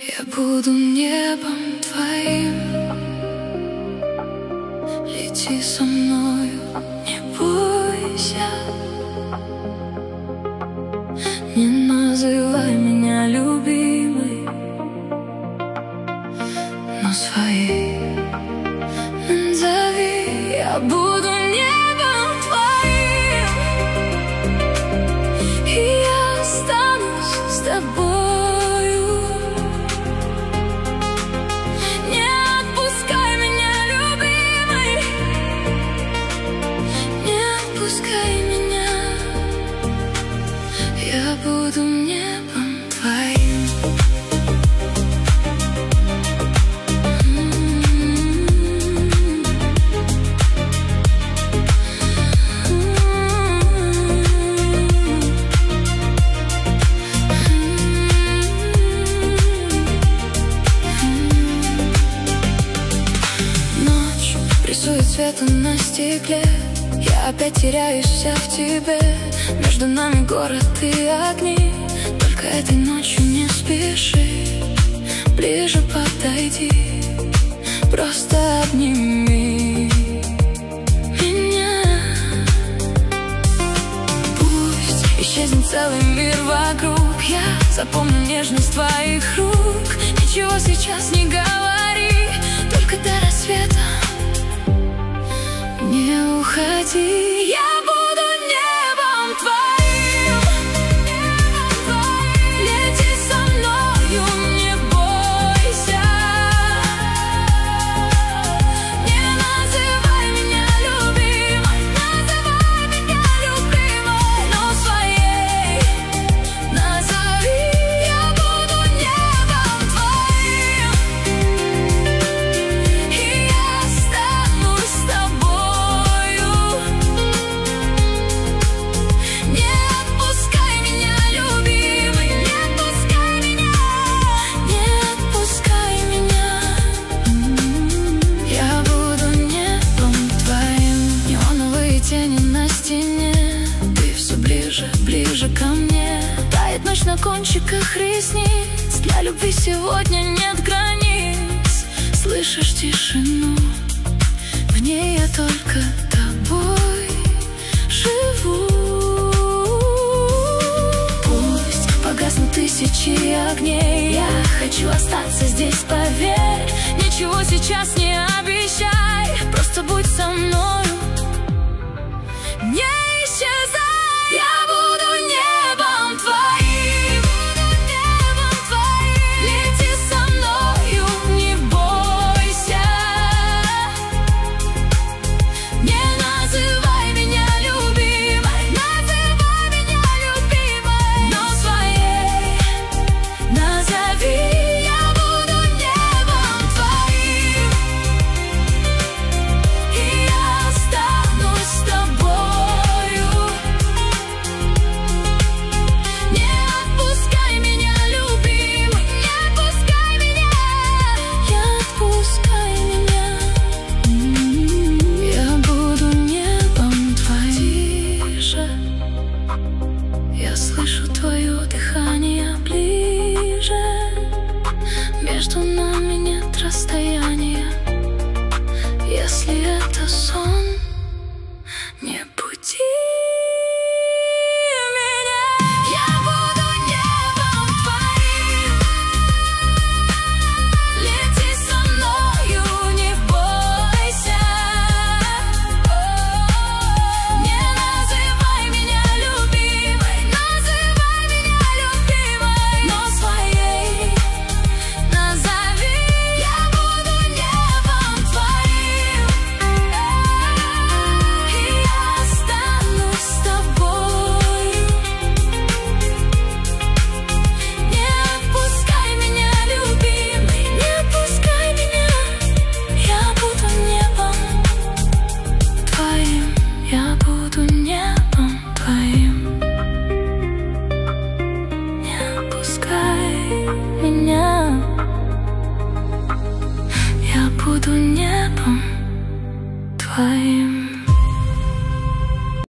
Я буду небом твоим. Лети со мною, не бойся. Не называй меня любимой, но своей назови. Я буду небом твоим, и я останусь с тобою. Не отпускай меня, любимый, не отпускай меня. Я буду небом твоим. Ночь рисует цветом на стекле. Я опять теряюсь вся в тебе. Между нами город и огни. Только этой ночью не спеши. Ближе подойди, просто обними меня. Пусть исчезнет целый мир вокруг. Я запомню нежность твоих рук. Ничего сейчас не говори, только до рассвета не уходи. Я буду небом твоим. Лети со мною, не бойся. Не называй меня любимой, называй меня любимой, но своей назови. Я буду небом твоим, и я останусь с тобою. Не отпускай меня, любимый, не отпускай меня, не отпускай меня. Я буду небом твоим. Неоновые тени на стене. Ты все ближе, ближе ко мне. Тает ночь на кончиках ресниц. Для любви сегодня нет границ. Слышишь тишину? В ней я только тобой живу. Пусть погаснут тысячи огней. Я хочу остаться здесь, поверь. Ничего сейчас не обещай, просто будь со мной.